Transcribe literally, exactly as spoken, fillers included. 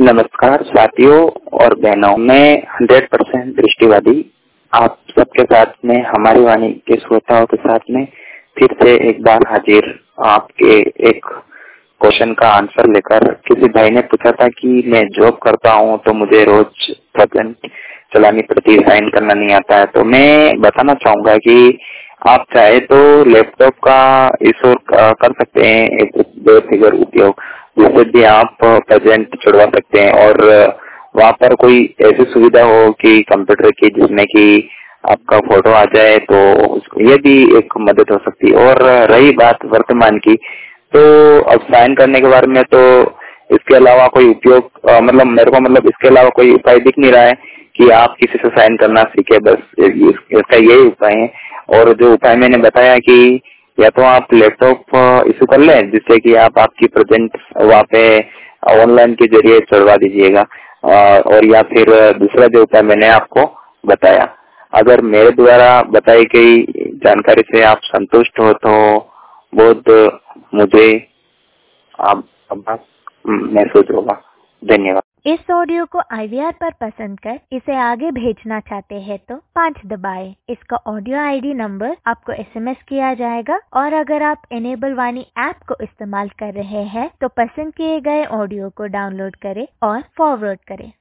नमस्कार साथियों और बहनों, मैं हंड्रेड परसेंट दृष्टिवादी आप सबके साथ में, हमारी वाणी के श्रोताओं के साथ में फिर से एक बार हाजिर आपके एक क्वेश्चन का आंसर लेकर। किसी भाई ने पूछा था कि मैं जॉब करता हूं तो मुझे रोज प्रेजेंट चलानी पड़ती है, साइन करना नहीं आता है। तो मैं बताना चाहूंगा कि आप चाहे तो लैपटॉप का इस और कर सकते हैं एक दो फिगर उपयोग, जिससे भी आप प्रेजेंट चढ़वा सकते हैं। और वहाँ पर कोई ऐसी सुविधा हो कि कंप्यूटर की जिसमें कि आपका फोटो आ जाए, तो ये भी एक मदद हो सकती है। और रही बात वर्तमान की, तो अब साइन करने के बारे में तो इसके अलावा कोई उपयोग मतलब मेरे को मतलब इसके अलावा कोई उपाय दिख नहीं रहा है कि आप किसी से साइन करना सीखे, बस इसका यही उपाय है। और जो उपाय मैंने बताया कि या तो आप लैपटॉप इशू कर लें जिससे कि आप आपकी प्रेजेंट वहाँ पे ऑनलाइन के जरिए चढ़वा दीजिएगा, और या फिर दूसरा जो उपाय मैंने आपको बताया। अगर मेरे द्वारा बताई गई जानकारी से आप संतुष्ट हो तो बहुत मुझे आप महसूस होगा। धन्यवाद। इस ऑडियो को आई वी आर पर पसंद कर इसे आगे भेजना चाहते हैं तो पाँच दबाएं। इसका ऑडियो आई डी नंबर आपको एस एम एस किया जाएगा। और अगर आप इनेबल वाणी ऐप को इस्तेमाल कर रहे हैं तो पसंद किए गए ऑडियो को डाउनलोड करें और फॉरवर्ड करें।